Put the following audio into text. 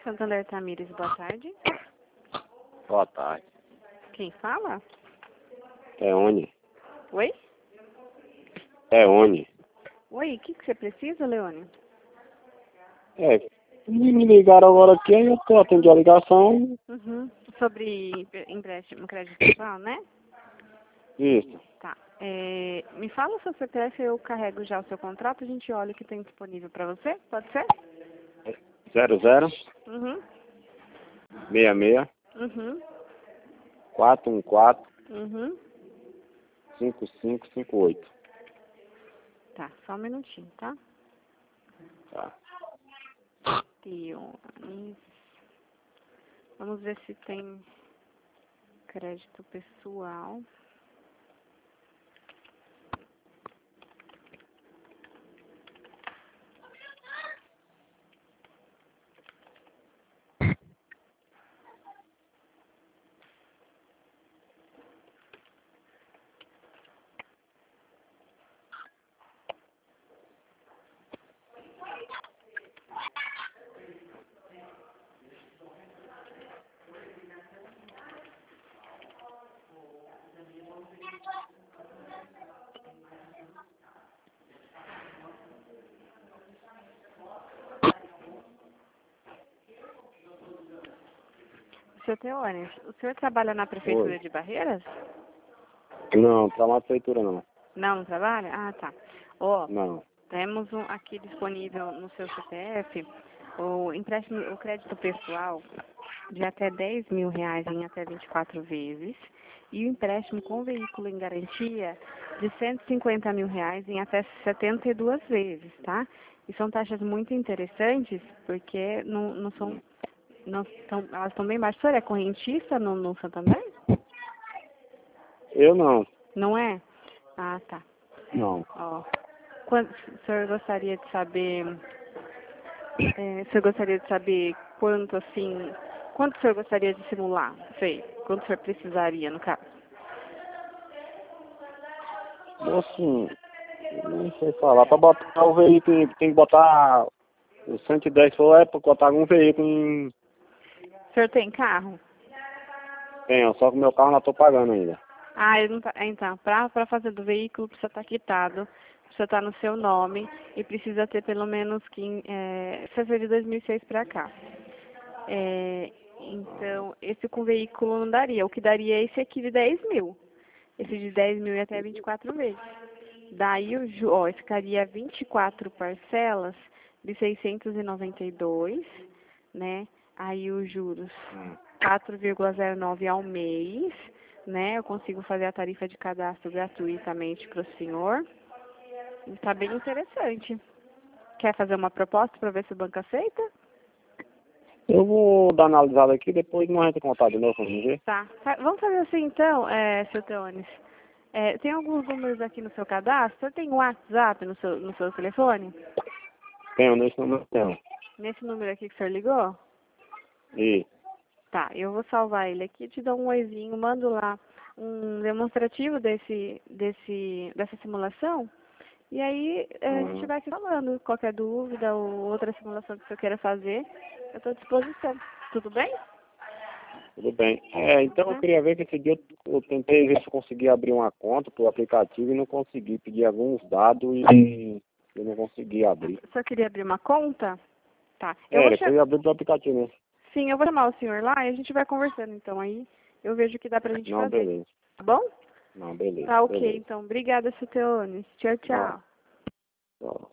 Santander Tamires, boa tarde. Boa tarde. Quem fala? É Oni. Oi? É Oni. Oi, o que você precisa, Leone? Me ligaram agora aqui, aí eu tô atendendo a ligação. Uhum. Sobre empréstimo, crédito pessoal, né? Isso. Tá. Me fala o seu CPF, eu carrego já o seu contrato, a gente olha o que tem disponível para você, pode ser? 00 Uhum. 66 Uhum. 414 Uhum. 5558. Tá, só um minutinho, tá? Tá. Leone. Vamos ver se tem crédito pessoal. Seu Teone, o senhor trabalha na Prefeitura Oi. de Barreiras? Não, pra uma prefeitura não. Não, não trabalha? Ah, tá. Ó, Não. temos aqui disponível no seu CPF o empréstimo, o crédito pessoal de até R$ 10.000 em até 24 vezes e o empréstimo com veículo em garantia de R$ 150.000 em até 72 vezes, tá? E são taxas muito interessantes porque não são, não são, elas estão bem baixas. O senhor é correntista no Santander? Eu não. Não é? Ah, tá. Não. Ó, o senhor gostaria de saber, o senhor gostaria de saber quanto assim, quanto o senhor gostaria de simular? Sei, quanto o senhor precisaria no caso? Assim, não sei falar. Pra botar o veículo, tem que botar o 110 for pra botar algum veículo em... O senhor tem carro? Tenho, só que o meu carro não tô pagando ainda. Ah, ele não tá, então, para fazer do veículo precisa estar quitado, precisa estar no seu nome e precisa ter pelo menos precisa ser de 2006 para cá. Então, esse com veículo não daria. O que daria é esse aqui de 10.000. Esse de 10.000 e até 24 meses. Daí, ficaria 24 parcelas de 692, né? Aí os juros 4,09 ao mês, né? Eu consigo fazer a tarifa de cadastro gratuitamente para o senhor. Está bem interessante. Quer fazer uma proposta para ver se o banco aceita? Eu vou dar uma analisada aqui, depois nós vamos contar de novo, vamos ver. Tá. Vamos fazer assim então, seu Teones. Tem alguns números aqui no seu cadastro? Tem um WhatsApp no seu telefone? Tenho, nesse número tenho. Nesse número aqui que o senhor ligou? E Tá, eu vou salvar ele aqui, te dou um oizinho, mando lá um demonstrativo dessa simulação. E aí a gente vai se falando. Qualquer dúvida ou outra simulação que o senhor queira fazer, eu estou à disposição. Tudo bem? tudo bem. Então eu Tá. queria ver que esse dia eu tentei ver se eu conseguia abrir uma conta pro aplicativo e não consegui. Pedir alguns dados e eu não consegui abrir. O senhor queria abrir uma conta? Tá. Depois eu abri do aplicativo, né? Sim, eu vou chamar o senhor lá e a gente vai conversando então aí. Eu vejo o que dá pra gente Não, fazer. beleza. Tá bom? Não, beleza. Tá ok, Beleza. então. Obrigada, seu Teones. Tchau, Ó, tchau. ó.